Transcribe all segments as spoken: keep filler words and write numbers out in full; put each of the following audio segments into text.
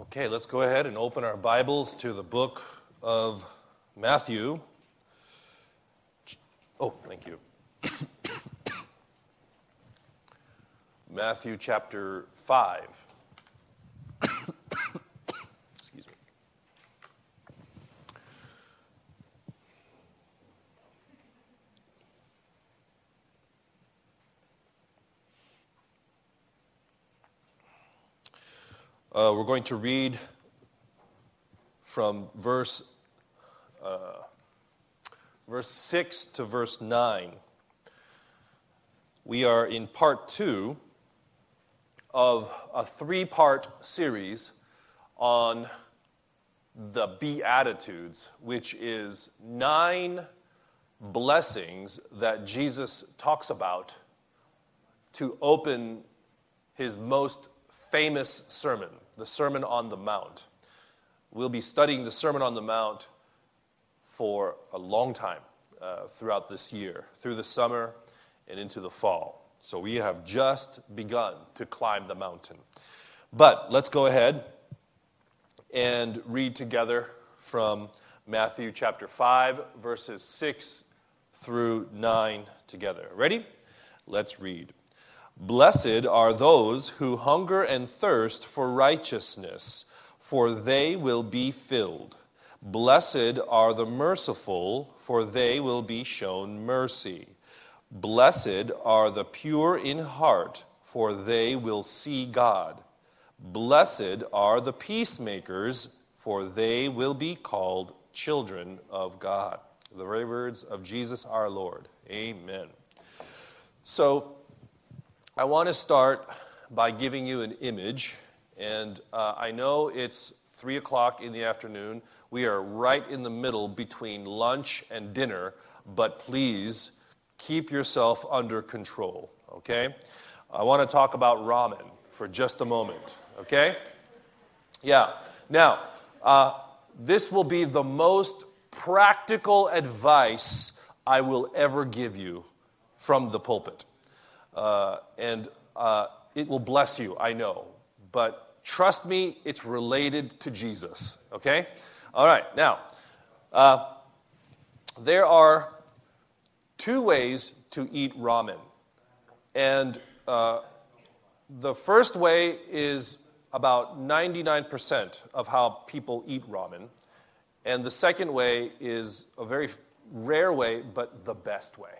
Okay, let's go ahead and open our Bibles to the book of Matthew. Oh, thank you. Matthew chapter five. Excuse me. Uh, we're going to read from verse uh, verse six to verse nine. We are in part two of a three-part series on the Beatitudes, which is nine blessings that Jesus talks about to open his most famous sermon, the Sermon on the Mount. We'll be studying the Sermon on the Mount for a long time uh, throughout this year, through the summer and into the fall. So we have just begun to climb the mountain. But let's go ahead and read together from Matthew chapter five, verses six through nine together. Ready? Let's read. Blessed are those who hunger and thirst for righteousness, for they will be filled. Blessed are the merciful, for they will be shown mercy. Blessed are the pure in heart, for they will see God. Blessed are the peacemakers, for they will be called children of God. The very words of Jesus our Lord. Amen. So, I want to start by giving you an image, and uh, I know it's three o'clock in the afternoon. We are right in the middle between lunch and dinner, but please keep yourself under control, okay? I want to talk about ramen for just a moment, okay? Yeah. Now, uh, this will be the most practical advice I will ever give you from the pulpit. Uh, and uh, it will bless you, I know. But trust me, it's related to Jesus, okay? All right, now, uh, there are two ways to eat ramen. And uh, the first way is about ninety-nine percent of how people eat ramen. And the second way is a very rare way, but the best way.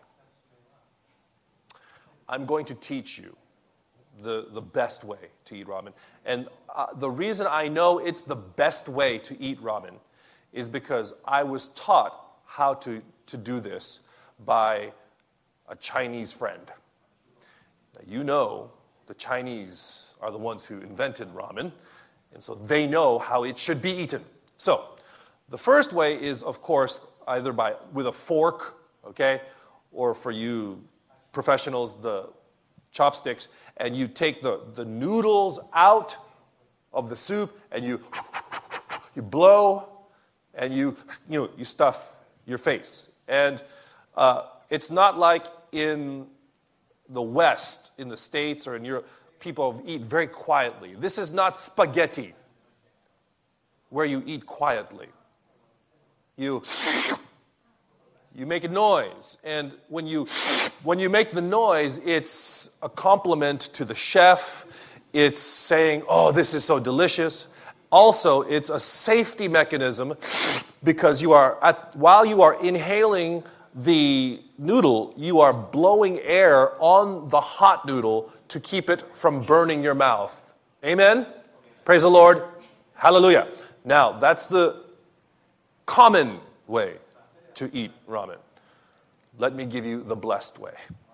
I'm going to teach you the, the best way to eat ramen. And uh, the reason I know it's the best way to eat ramen is because I was taught how to, to do this by a Chinese friend. Now, you know the Chinese are the ones who invented ramen, and so they know how it should be eaten. So the first way is, of course, either by with a fork, okay, or for you professionals, the chopsticks, and you take the, the noodles out of the soup and you you blow and you you know you stuff your face. And uh, it's not like in the West, in the States or in Europe, people eat very quietly. This is not spaghetti where you eat quietly. You You make a noise, and when you when you make the noise, it's a compliment to the chef. It's saying, "Oh, this is so delicious." Also, it's a safety mechanism because you are at, while you are inhaling the noodle, you are blowing air on the hot noodle to keep it from burning your mouth. Amen? Praise the Lord. Hallelujah. Now, that's the common way to eat ramen. Let me give you the blessed way.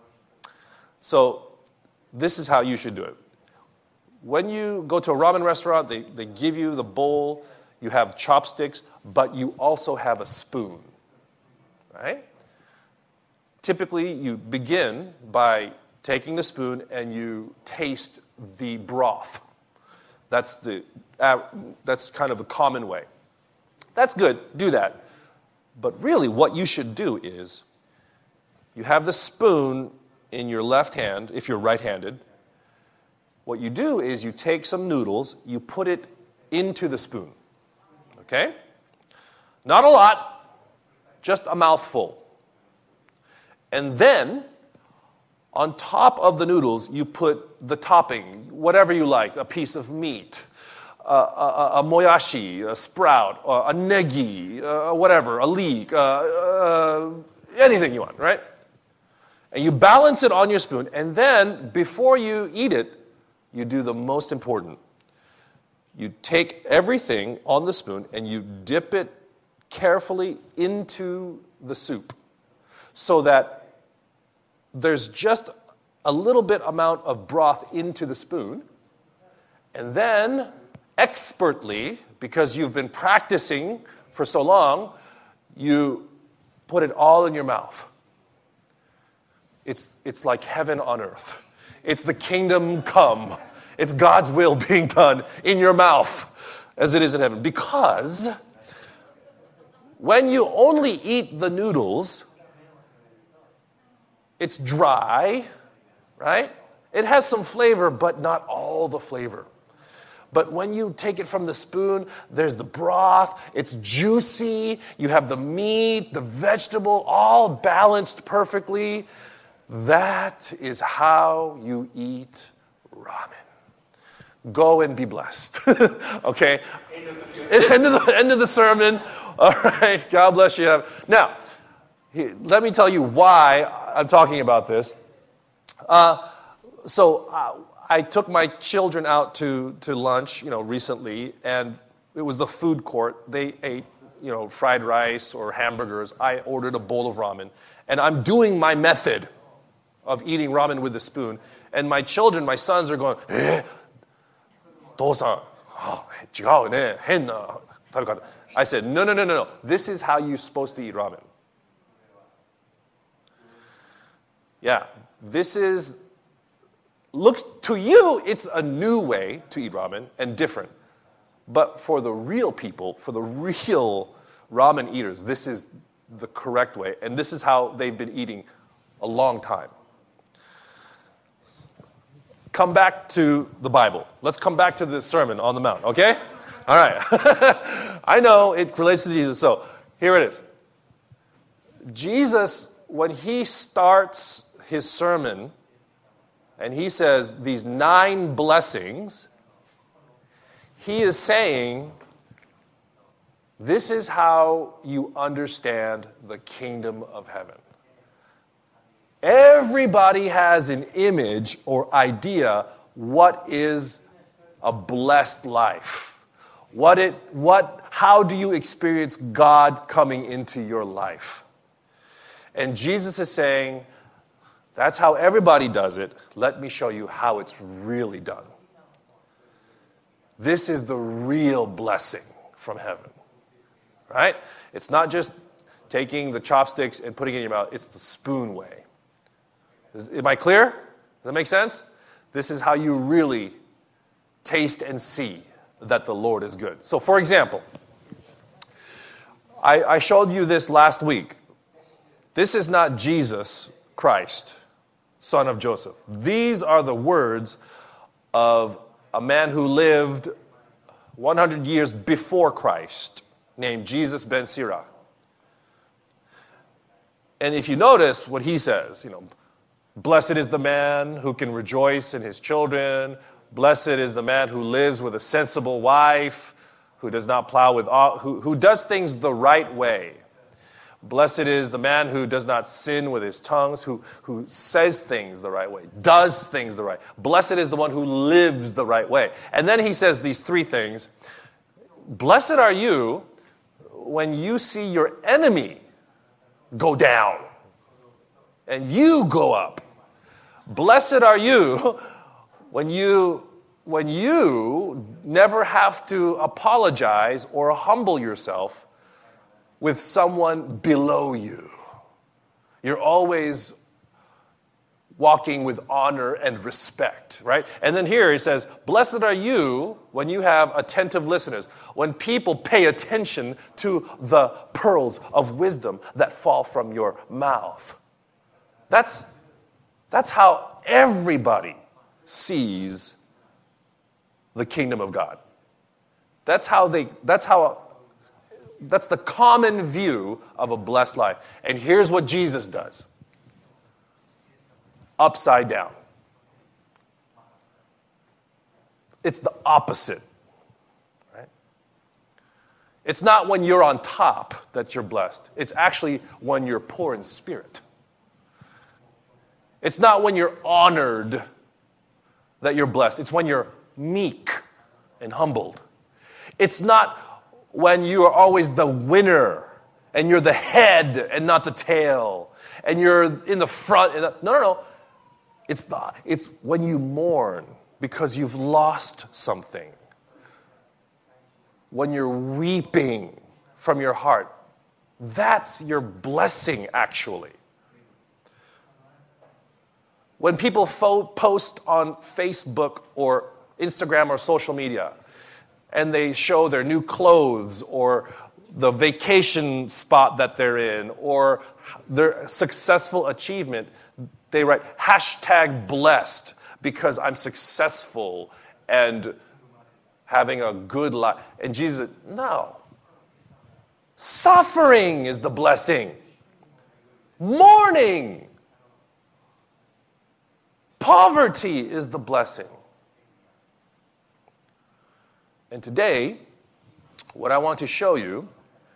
So, this is how you should do it. When you go to a ramen restaurant, they, they give you the bowl, you have chopsticks, but you also have a spoon, right? Typically, you begin by taking the spoon and you taste the broth. That's the uh, that's kind of a common way. That's good, do that. But really what you should do is you have the spoon in your left hand, if you're right-handed. What you do is you take some noodles, you put it into the spoon. Okay? Not a lot, just a mouthful. And then, on top of the noodles, you put the topping, whatever you like, a piece of meat, a, a, a moyashi, a sprout, a negi, uh, whatever, a leek, uh, uh, anything you want, right? And you balance it on your spoon, and then, before you eat it, you do the most important. You take everything on the spoon, and you dip it carefully into the soup, so that there's just a little bit amount of broth into the spoon, and then expertly, because you've been practicing for so long, you put it all in your mouth. It's, it's like heaven on earth. It's the kingdom come. It's God's will being done in your mouth as it is in heaven. Because when you only eat the noodles, it's dry, right? It has some flavor, but not all the flavor. But when you take it from the spoon, there's the broth, it's juicy, you have the meat, the vegetable, all balanced perfectly. That is how you eat ramen. Go and be blessed. Okay? End of, the, end of the sermon. All right. God bless you. Now, let me tell you why I'm talking about this. Uh, so uh, I took my children out to, to lunch, you know, recently, and it was the food court. They ate, you know, fried rice or hamburgers. I ordered a bowl of ramen, and I'm doing my method of eating ramen with a spoon. And my children, my sons are going, eh, 父さん、違うね、変な食べ方. I said, no, no, no, no, no. This is how you're supposed to eat ramen. Yeah, this is, looks to you, it's a new way to eat ramen and different. But for the real people, for the real ramen eaters, this is the correct way. And this is how they've been eating a long time. Come back to the Bible. Let's come back to the Sermon on the Mount, okay? All right. I know it relates to Jesus, so here it is. Jesus, when he starts his sermon, and he says these nine blessings, he is saying, this is how you understand the kingdom of heaven. Everybody has an image or idea what is a blessed life. What it, what, how do you experience God coming into your life? And Jesus is saying, that's how everybody does it. Let me show you how it's really done. This is the real blessing from heaven, right? It's not just taking the chopsticks and putting it in your mouth. It's the spoon way. Is, am I clear? Does that make sense? This is how you really taste and see that the Lord is good. So, for example, I, I showed you this last week. This is not Jesus Christ, son of Joseph. These are the words of a man who lived one hundred years before Christ, named Jesus ben Sirach. And if you notice what he says, you know, blessed is the man who can rejoice in his children. Blessed is the man who lives with a sensible wife, who does not plow with, who, who does things the right way. Blessed is the man who does not sin with his tongues, who, who says things the right way, does things the right way. Blessed is the one who lives the right way. And then he says these three things. Blessed are you when you see your enemy go down and you go up. Blessed are you when you, when you never have to apologize or humble yourself with someone below you. You're always walking with honor and respect, right? And then here he says, blessed are you when you have attentive listeners, when people pay attention to the pearls of wisdom that fall from your mouth. That's, that's how everybody sees the kingdom of God. That's how they, that's how, that's the common view of a blessed life. And here's what Jesus does. Upside down. It's the opposite. Right? It's not when you're on top that you're blessed. It's actually when you're poor in spirit. It's not when you're honored that you're blessed. It's when you're meek and humbled. It's not when you are always the winner and you're the head and not the tail and you're in the front. And the, no, no, no. It's, the, it's when you mourn because you've lost something. When you're weeping from your heart. That's your blessing, actually. When people fo- post on Facebook or Instagram or social media, and they show their new clothes or the vacation spot that they're in or their successful achievement, they write, hashtag blessed because I'm successful and having a good life. And Jesus said, no. Suffering is the blessing. Mourning. Poverty is the blessing. And today, what I want to show you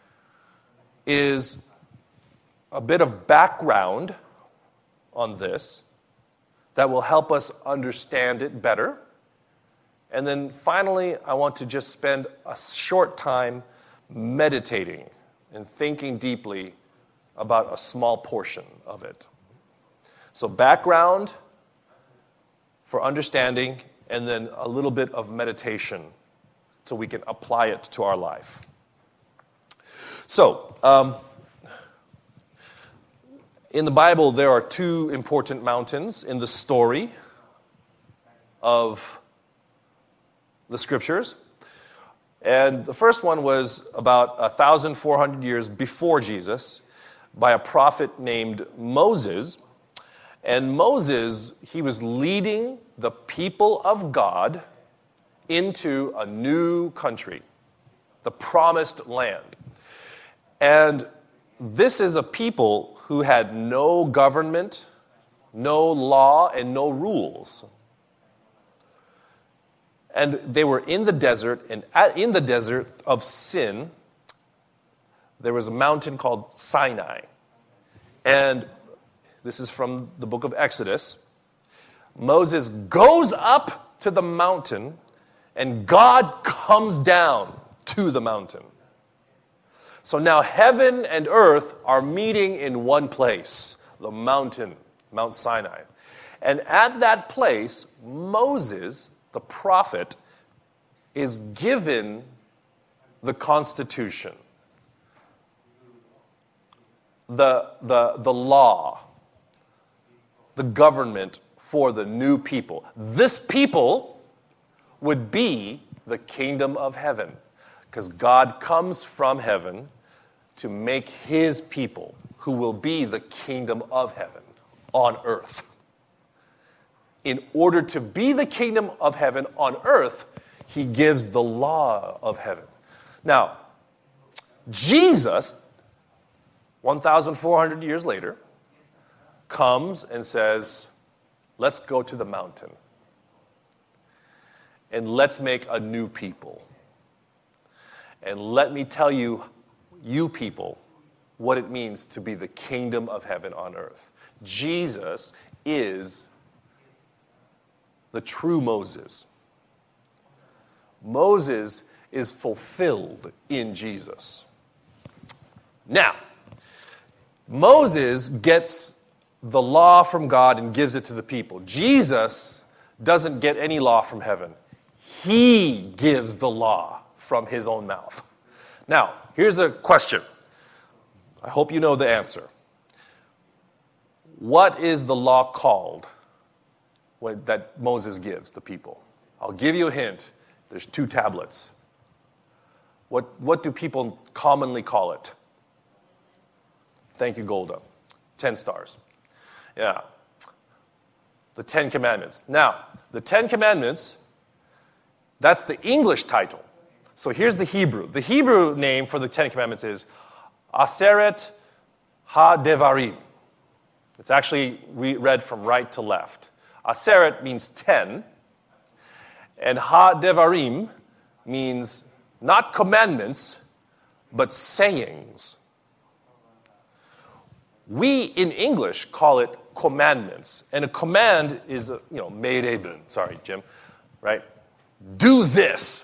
is a bit of background on this that will help us understand it better. And then finally, I want to just spend a short time meditating and thinking deeply about a small portion of it. So background for understanding, and then a little bit of meditation so we can apply it to our life. So, um, in the Bible, there are two important mountains in the story of the Scriptures. And the first one was about one thousand four hundred years before Jesus by a prophet named Moses. And Moses, he was leading the people of God into a new country, the promised land. And this is a people who had no government, no law, and no rules. And they were in the desert, and at, in the desert of sin, there was a mountain called Sinai. And this is from the book of Exodus. Moses goes up to the mountain, and God comes down to the mountain. So now heaven and earth are meeting in one place, the mountain, Mount Sinai. And at that place, Moses, the prophet, is given the Constitution, the, the, the law, the government for the new people. This people would be the kingdom of heaven, because God comes from heaven to make his people, who will be the kingdom of heaven on earth. In order to be the kingdom of heaven on earth, he gives the law of heaven. Now, Jesus, one thousand four hundred years later, comes and says, let's go to the mountain and let's make a new people. And let me tell you, you people, what it means to be the kingdom of heaven on earth. Jesus is the true Moses. Moses is fulfilled in Jesus. Now, Moses gets the law from God and gives it to the people. Jesus doesn't get any law from heaven. He gives the law from his own mouth. Now, here's a question. I hope you know the answer. What is the law called when, that Moses gives the people? I'll give you a hint. There's two tablets. What, what do people commonly call it? Thank you, Golda. Ten stars. Yeah. The Ten Commandments. Now, the Ten Commandments, that's the English title. So here's the Hebrew. The Hebrew name for the Ten Commandments is Aseret HaDevarim. It's actually re- read from right to left. Aseret means ten, and HaDevarim means not commandments, but sayings. We in English call it commandments, and a command is, a, you know, meireben. Sorry, Jim, right? Do this.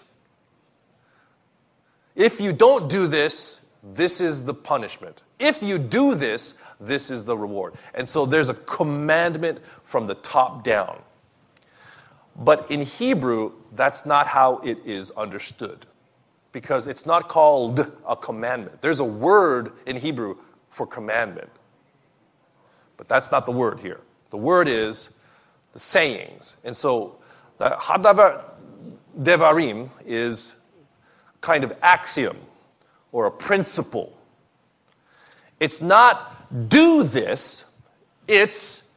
If you don't do this, this is the punishment. If you do this, this is the reward. And so there's a commandment from the top down. But in Hebrew, that's not how it is understood, because it's not called a commandment. There's a word in Hebrew for commandment, but that's not the word here. The word is the sayings. And so the Hadavar Devarim is kind of axiom or a principle. It's not do this, it's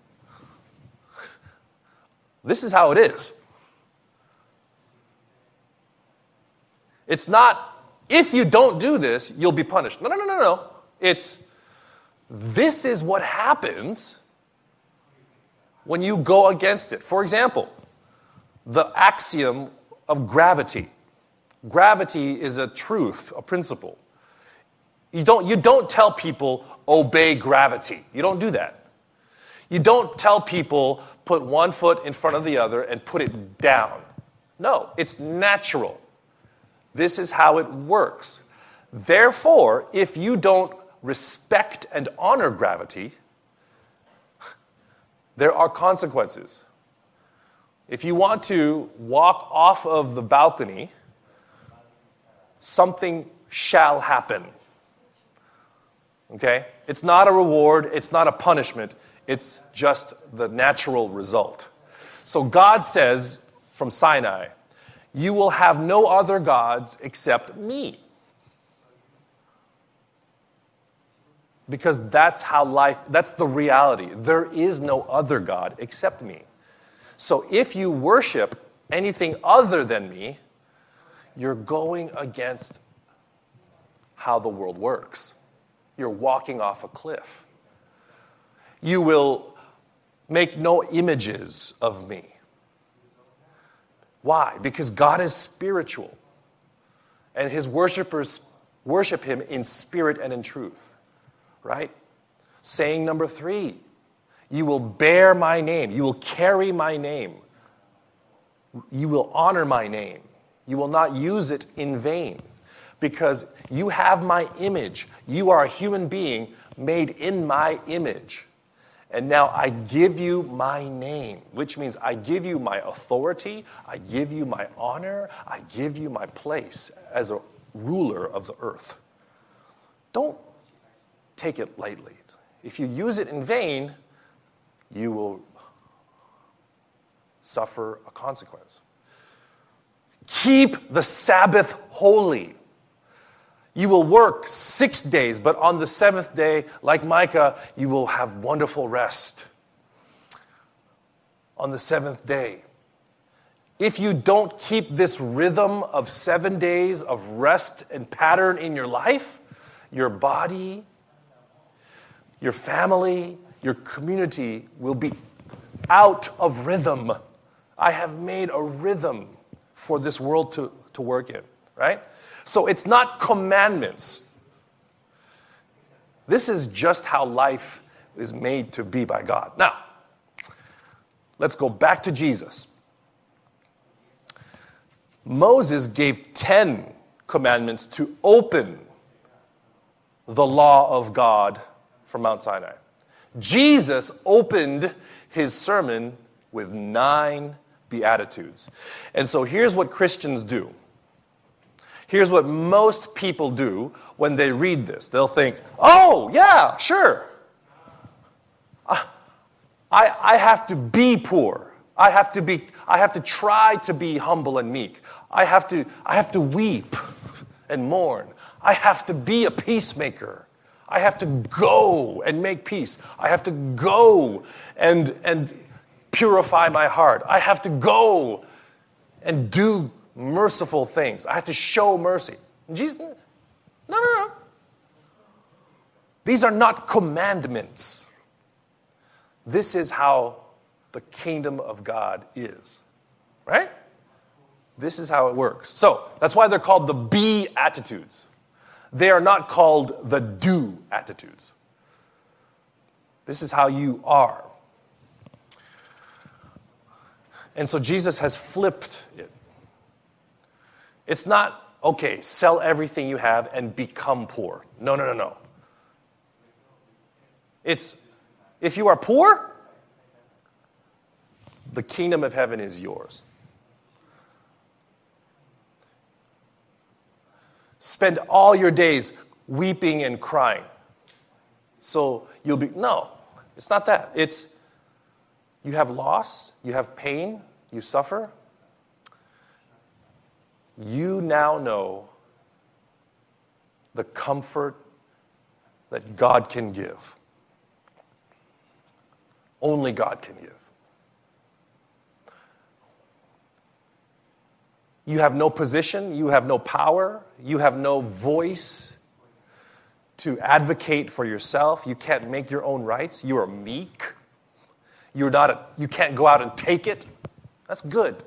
this is how it is. It's not if you don't do this, you'll be punished. No, no, no, no, no. It's this is what happens when you go against it. For example, the axiom of gravity. Gravity is a truth, a principle. You don't, you don't tell people, obey gravity. You don't do that. You don't tell people, put one foot in front of the other and put it down. No, it's natural. This is how it works. Therefore, if you don't respect and honor gravity, there are consequences. If you want to walk off of the balcony, something shall happen. Okay? It's not a reward, it's not a punishment, it's just the natural result. So God says from Sinai, you will have no other gods except me. Because that's how life, that's the reality. There is no other God except me. So if you worship anything other than me, you're going against how the world works. You're walking off a cliff. You will make no images of me. Why? Because God is spiritual, and his worshipers worship him in spirit and in truth. Right? Saying number three, you will bear my name. You will carry my name. You will honor my name. You will not use it in vain, because you have my image. You are a human being made in my image. And now I give you my name, which means I give you my authority, I give you my honor, I give you my place as a ruler of the earth. Don't take it lightly. If you use it in vain, you will suffer a consequence. Keep the Sabbath holy. You will work six days, but on the seventh day, like Micah, you will have wonderful rest. On the seventh day. If you don't keep this rhythm of seven days of rest and pattern in your life, your body, your family, your community will be out of rhythm. I have made a rhythm for this world to, to work in, right? So it's not commandments. This is just how life is made to be by God. Now, let's go back to Jesus. Moses gave ten commandments to open the law of God from Mount Sinai. Jesus opened his sermon with nine Beatitudes. And so here's what Christians do. Here's what most people do when they read this. They'll think, oh, yeah, sure. I, I have to be poor. I have to be, I have to try to be humble and meek. I have to, I have to weep and mourn. I have to be a peacemaker. I have to go and make peace. I have to go and, and purify my heart. I have to go and do merciful things. I have to show mercy. And Jesus, no, no, no. These are not commandments. This is how the kingdom of God is. Right? This is how it works. So, that's why they're called the Beatitudes. They are not called the do attitudes. This is how you are. And so Jesus has flipped it. It's not, okay, sell everything you have and become poor. No, no, no, no. It's, if you are poor, the kingdom of heaven is yours. Spend all your days weeping and crying. So you'll be, no, it's not that. It's, you have loss, you have pain, you suffer. You now know the comfort that God can give. Only God can give. You have no position, you have no power, you have no voice to advocate for yourself. You can't make your own rights. You are meek. You're not a, you can't go out and take it. That's good.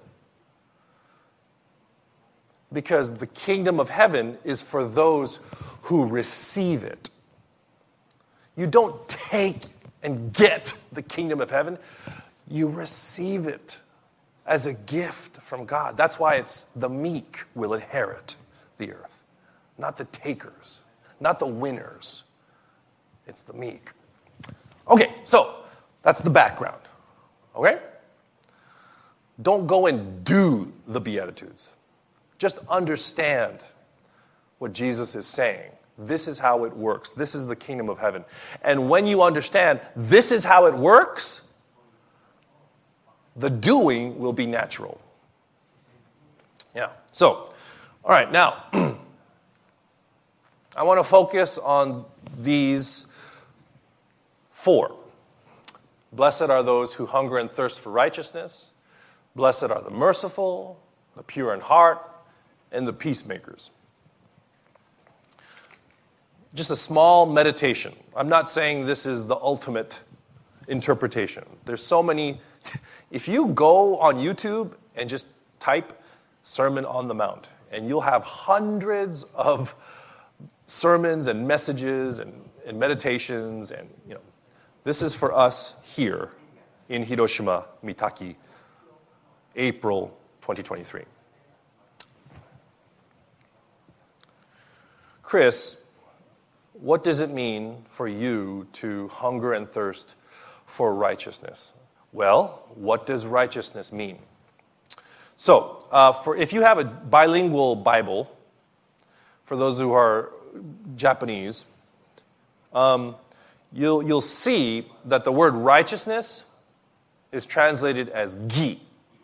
Because the kingdom of heaven is for those who receive it. You don't take and get the kingdom of heaven. You receive it as a gift from God. That's why it's the meek will inherit the earth, not the takers, not the winners. It's the meek. Okay, so that's the background. Okay? Don't go and do the Beatitudes. Just understand what Jesus is saying. This is how it works. This is the kingdom of heaven. And when you understand this is how it works, the doing will be natural. Yeah. So, all right, now, I want to focus on these four. Blessed are those who hunger and thirst for righteousness. Blessed are the merciful, the pure in heart, and the peacemakers. Just a small meditation. I'm not saying this is the ultimate interpretation. There's so many. If you go on YouTube and just type Sermon on the Mount, and you'll have hundreds of sermons and messages and, and meditations, and you know, this is for us here in Hiroshima, Mitaki, April twenty twenty-three. Chris, what does it mean for you to hunger and thirst for righteousness? Well, what does righteousness mean? So, uh, for if you have a bilingual Bible, for those who are Japanese, um, you'll you'll see that the word righteousness is translated as gi.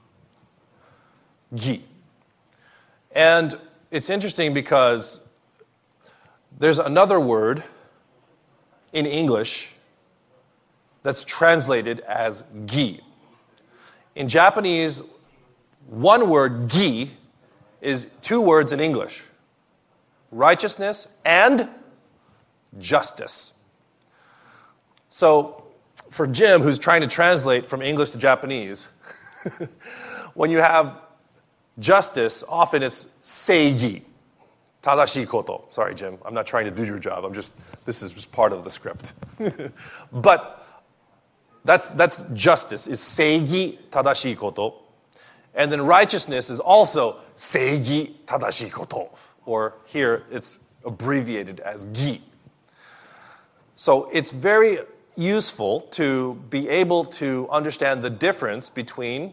Gi. And it's interesting because there's another word in English that's translated as gi. In Japanese, one word, gi, is two words in English. Righteousness and justice. So, for Jim, who's trying to translate from English to Japanese, when you have justice, often it's seigi. Tadashi koto. Sorry, Jim. I'm not trying to do your job. I'm just, this is just part of the script. But that's that's justice, is seigi tadashi koto. And then righteousness is also seigi tadashi koto. Or here, it's abbreviated as gi. So it's very useful to be able to understand the difference between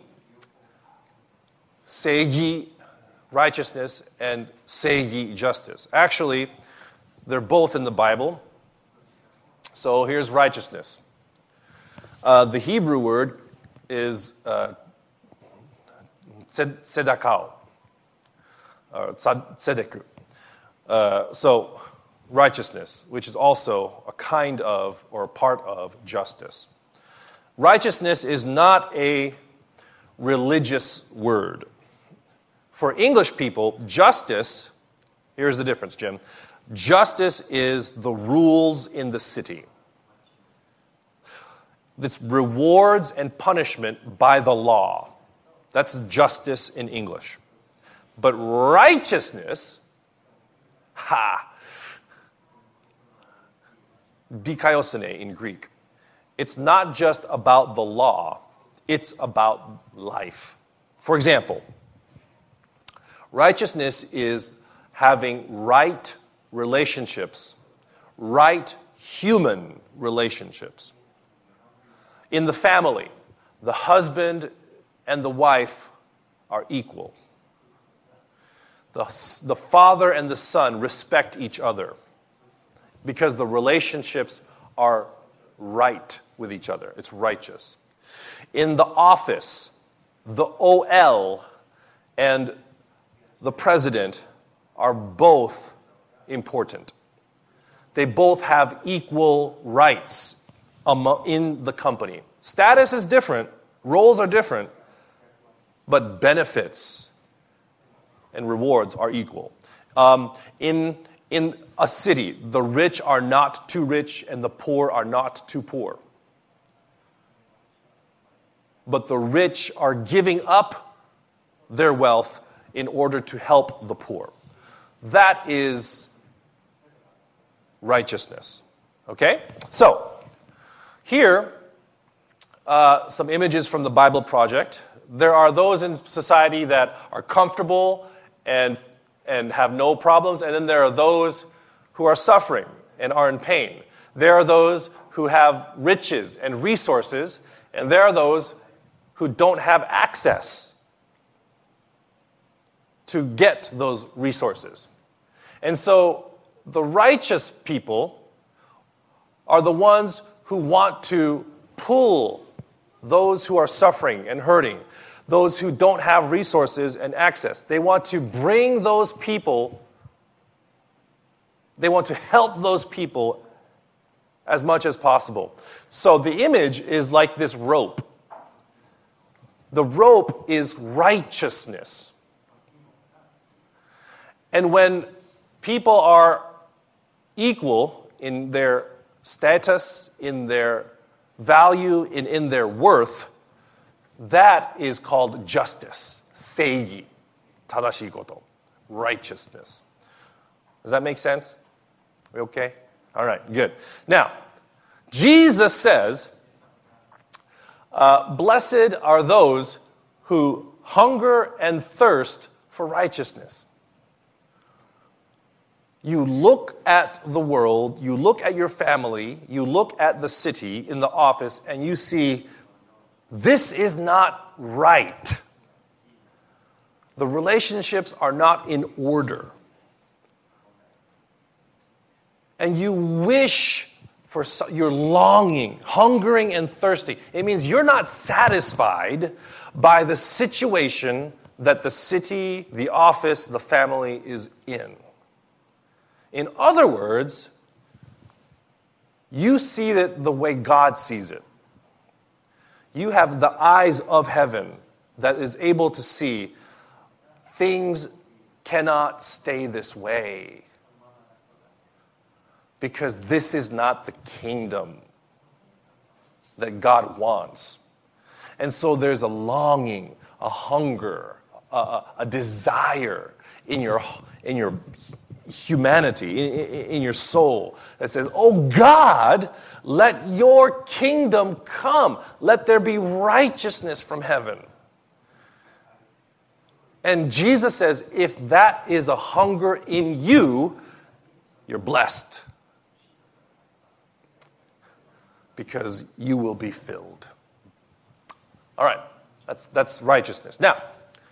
seigi, righteousness, and seigi, justice. Actually, they're both in the Bible. So here's righteousness. Uh, the Hebrew word is uh, tzedakah, or tzedeku. Uh, so righteousness, which is also a kind of or a part of justice. Righteousness is not a religious word. For English people, justice, here's the difference, Jim. Justice is the rules in the city. It's rewards and punishment by the law. That's justice in English. But righteousness, ha, dikaiosune in Greek. It's not just about the law, it's about life. For example, righteousness is having right relationships, right human relationships. In the family, the husband and the wife are equal. The, the father and the son respect each other because the relationships are right with each other. It's righteous. In the office, the O L and the president are both important. They both have equal rights in the company. Status is different, roles are different, but benefits and rewards are equal. Um, in, in a city, the rich are not too rich and the poor are not too poor. But the rich are giving up their wealth in order to help the poor. That is righteousness. Okay? So, here, uh, some images from the Bible Project. There are those in society that are comfortable and, and have no problems, and then there are those who are suffering and are in pain. There are those who have riches and resources, and there are those who don't have access to get those resources. And so the righteous people are the ones who want to pull those who are suffering and hurting, those who don't have resources and access. They want to bring those people, they want to help those people as much as possible. So the image is like this rope. The rope is righteousness. And when people are equal in their status, in their value, in, in their worth, that is called justice. Seigi. Tadashi koto. Righteousness. Does that make sense? We okay? All right, good. Now, Jesus says, uh, blessed are those who hunger and thirst for righteousness. You look at the world, you look at your family, you look at the city in the office, and you see, this is not right. The relationships are not in order. And you wish for, you're longing, hungering and thirsty. It means you're not satisfied by the situation that the city, the office, the family is in. In other words, you see it the way God sees it. You have the eyes of heaven that is able to see things cannot stay this way. Because this is not the kingdom that God wants. And so there's a longing, a hunger, a, a desire in your, in your humanity, in, in your soul that says, oh God, let your kingdom come. Let there be righteousness from heaven. And Jesus says, if that is a hunger in you, you're blessed. Because you will be filled. All right, that's, that's righteousness. Now,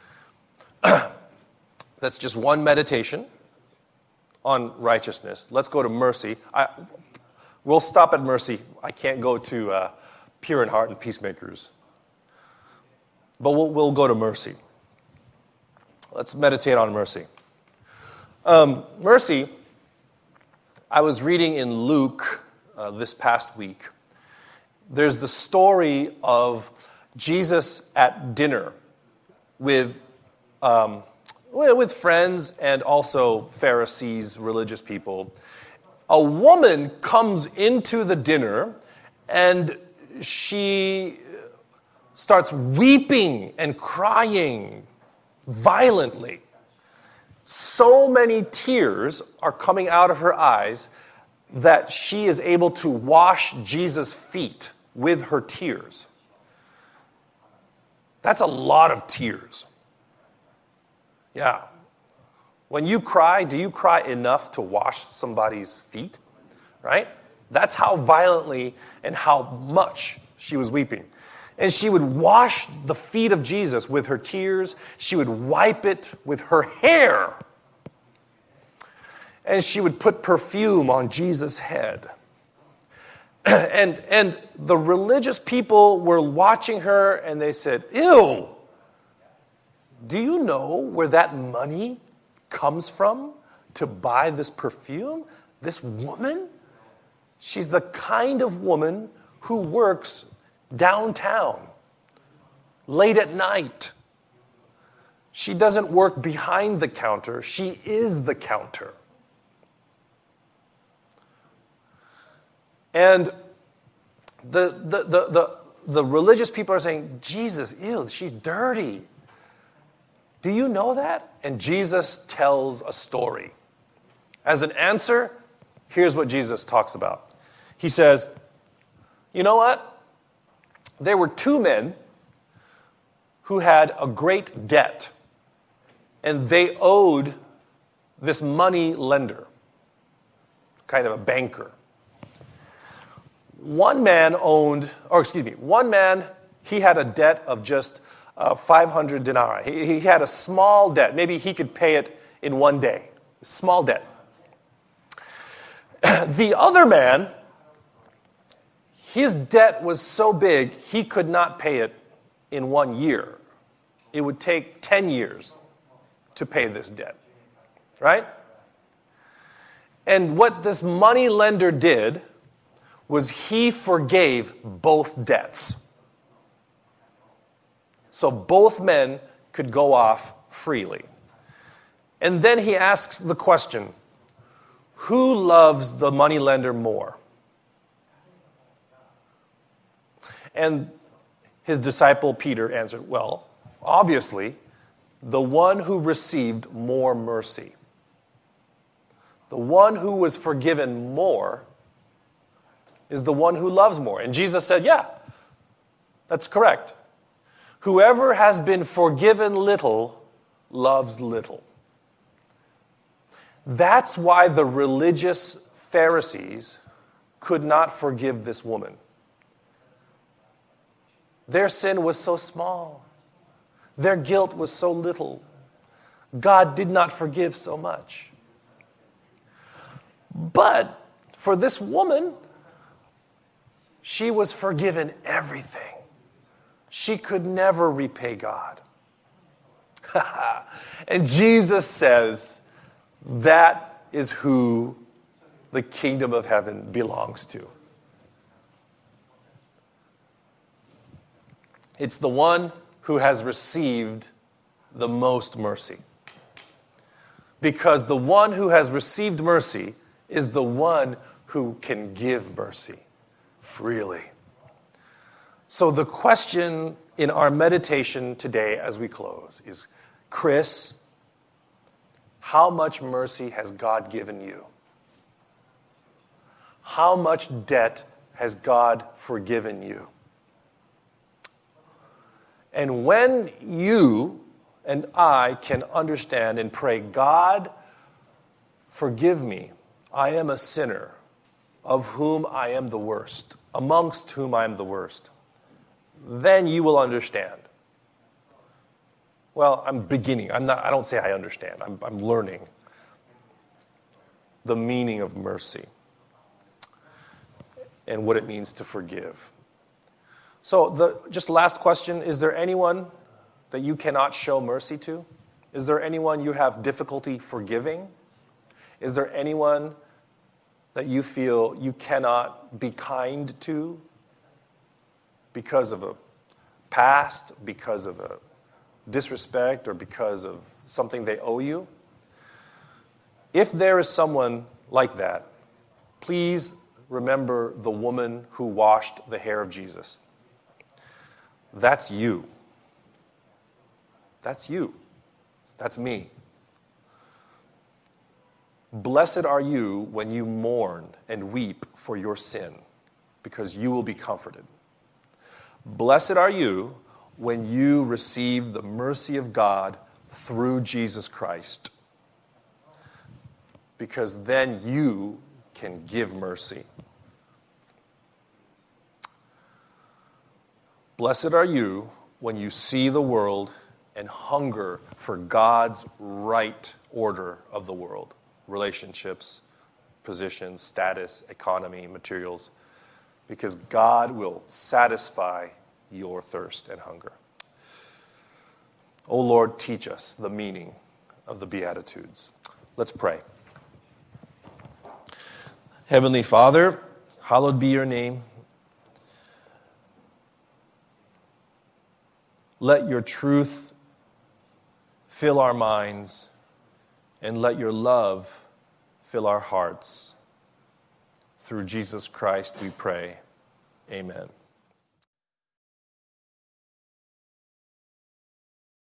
that's just one meditation on righteousness. Let's go to mercy. I, we'll stop at mercy. I can't go to uh, pure in heart and peacemakers. But we'll, we'll go to mercy. Let's meditate on mercy. Um, mercy, I was reading in Luke uh, this past week. There's the story of Jesus at dinner with um, with friends and also Pharisees, religious people. A woman comes into the dinner and she starts weeping and crying violently. So many tears are coming out of her eyes that she is able to wash Jesus' feet with her tears. That's a lot of tears. Yeah. When you cry, do you cry enough to wash somebody's feet? Right? That's how violently and how much she was weeping. And she would wash the feet of Jesus with her tears. She would wipe it with her hair. And she would put perfume on Jesus' head. and, and the religious people were watching her and they said, "Ew, do you know where that money comes from to buy this perfume? This woman? She's the kind of woman who works downtown, late at night. She doesn't work behind the counter. She is the counter." And the, the, the, the, the religious people are saying, "Jesus, ew, she's dirty. Do you know that?" And Jesus tells a story. As an answer, here's what Jesus talks about. He says, "You know what? There were two men who had a great debt, and they owed this money lender, kind of a banker. One man owned, or excuse me, one man, he had a debt of just uh, five hundred denarii. He, he had a small debt. Maybe he could pay it in one day. Small debt. The other man, his debt was so big, he could not pay it in one year. It would take ten years to pay this debt, right? And what this money lender did was he forgave both debts. So both men could go off freely. And then he asks the question, who loves the moneylender more? And his disciple Peter answered, well, obviously, the one who received more mercy. The one who was forgiven more is the one who loves more. And Jesus said, yeah, that's correct. Whoever has been forgiven little loves little. That's why the religious Pharisees could not forgive this woman. Their sin was so small. Their guilt was so little. God did not forgive so much. But for this woman, she was forgiven everything. She could never repay God. And Jesus says, that is who the kingdom of heaven belongs to. It's the one who has received the most mercy. Because the one who has received mercy is the one who can give mercy freely. So the question in our meditation today as we close is, Chris, how much mercy has God given you? How much debt has God forgiven you? And when you and I can understand and pray, God, forgive me, I am a sinner, of whom I am the worst, amongst whom I am the worst, then you will understand. Well, I'm beginning. I'm not, I don't say I understand. I'm, I'm learning the meaning of mercy and what it means to forgive. So the just last question, is there anyone that you cannot show mercy to? Is there anyone you have difficulty forgiving? Is there anyone that you feel you cannot be kind to because of a past, because of a disrespect or because of something they owe you. If there is someone like that, please remember the woman who washed the hair of Jesus. That's you. That's you. That's me. Blessed are you when you mourn and weep for your sin, because you will be comforted. Blessed are you when you receive the mercy of God through Jesus Christ, because then you can give mercy. Blessed are you when you see the world and hunger for God's right order of the world. Relationships, positions, status, economy, materials, because God will satisfy your thirst and hunger. O Lord, teach us the meaning of the Beatitudes. Let's pray. Heavenly Father, hallowed be your name. Let your truth fill our minds, and let your love fill our hearts. Through Jesus Christ we pray. Amen.